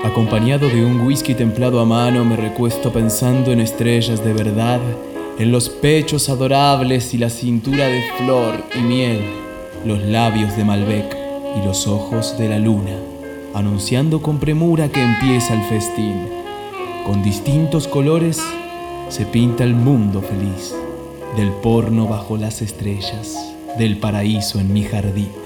Acompañado de un whisky templado a mano, me recuesto pensando en estrellas de verdad, en los pechos adorables y la cintura de flor y miel, los labios de Malbec y los ojos de la luna, anunciando con premura que empieza el festín. Con distintos colores se pinta el mundo feliz, del porno bajo las estrellas, del paraíso en mi jardín.